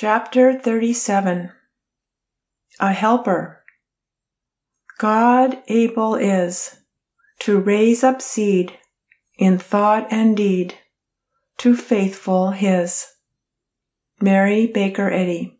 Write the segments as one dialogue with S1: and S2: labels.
S1: Chapter 37. A Helper. God able is to raise up seed in thought and deed to faithful His. Mary Baker Eddy,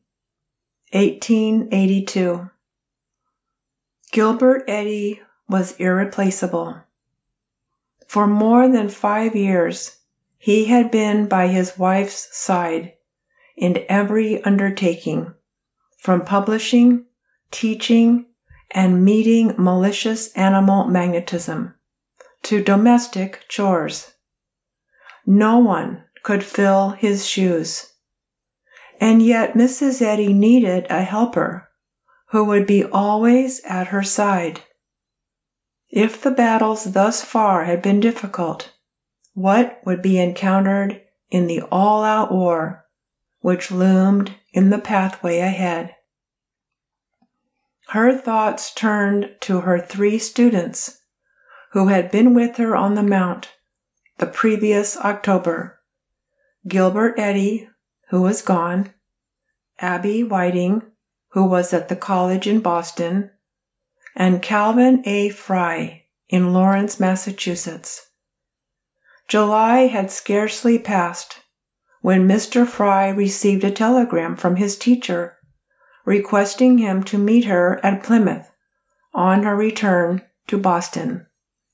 S1: 1882. Gilbert Eddy was irreplaceable. For more than 5 years, he had been by his wife's side in every undertaking, from publishing, teaching, and meeting malicious animal magnetism, to domestic chores. No one could fill his shoes. And yet Mrs. Eddy needed a helper who would be always at her side. If the battles thus far had been difficult, what would be encountered in the all-out war which loomed in the pathway ahead? Her thoughts turned to her 3 students who had been with her on the Mount the previous October: Gilbert Eddy, who was gone; Abby Whiting, who was at the college in Boston; and Calvin A. Fry in Lawrence, Massachusetts. July had scarcely passed when Mr. Fry received a telegram from his teacher requesting him to meet her at Plymouth on her return to Boston.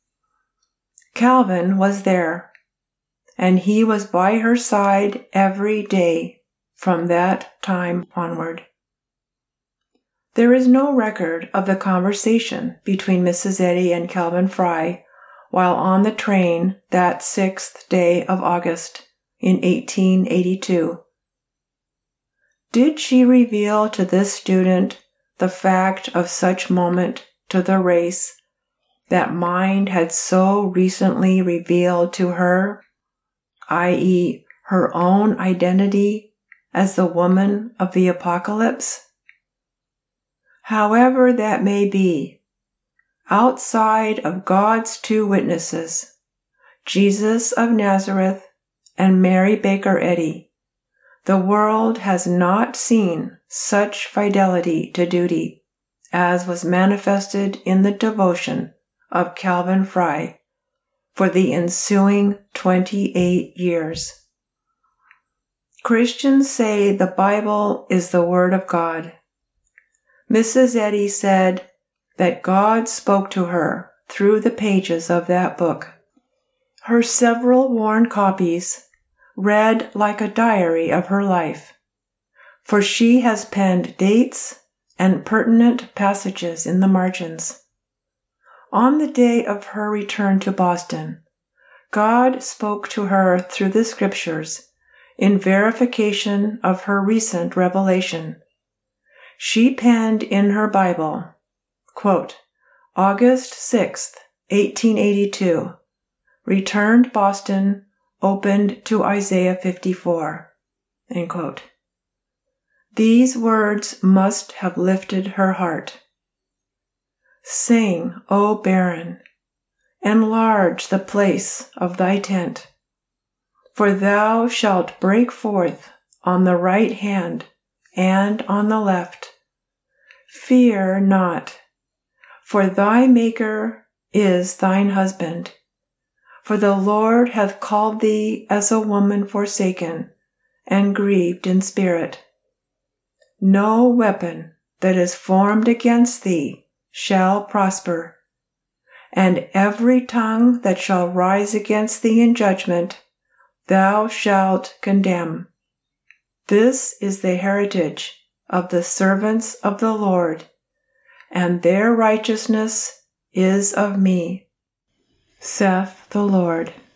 S1: Calvin was there, and he was by her side every day from that time onward. There is no record of the conversation between Mrs. Eddy and Calvin Fry while on the train that 6th day of August in 1882. Did she reveal to this student the fact of such moment to the race that mind had so recently revealed to her, i.e., her own identity as the woman of the Apocalypse? However that may be, outside of God's 2 witnesses, Jesus of Nazareth and Mary Baker Eddy, the world has not seen such fidelity to duty as was manifested in the devotion of Calvin Fry for the ensuing 28 years. Christians say the Bible is the Word of God. Mrs. Eddy said that God spoke to her through the pages of that book. Her several worn copies read like a diary of her life, for she has penned dates and pertinent passages in the margins. On the day of her return to Boston, God spoke to her through the Scriptures in verification of her recent revelation. She penned in her Bible, quote, August 6th, 1882, returned Boston, opened to Isaiah 54, end quote. These words must have lifted her heart. Sing, O barren, enlarge the place of thy tent, for thou shalt break forth on the right hand and on the left. Fear not, for thy Maker is thine husband. For the Lord hath called thee as a woman forsaken and grieved in spirit. No weapon that is formed against thee shall prosper, and every tongue that shall rise against thee in judgment thou shalt condemn. This is the heritage of the servants of the Lord, and their righteousness is of me, saith the Lord.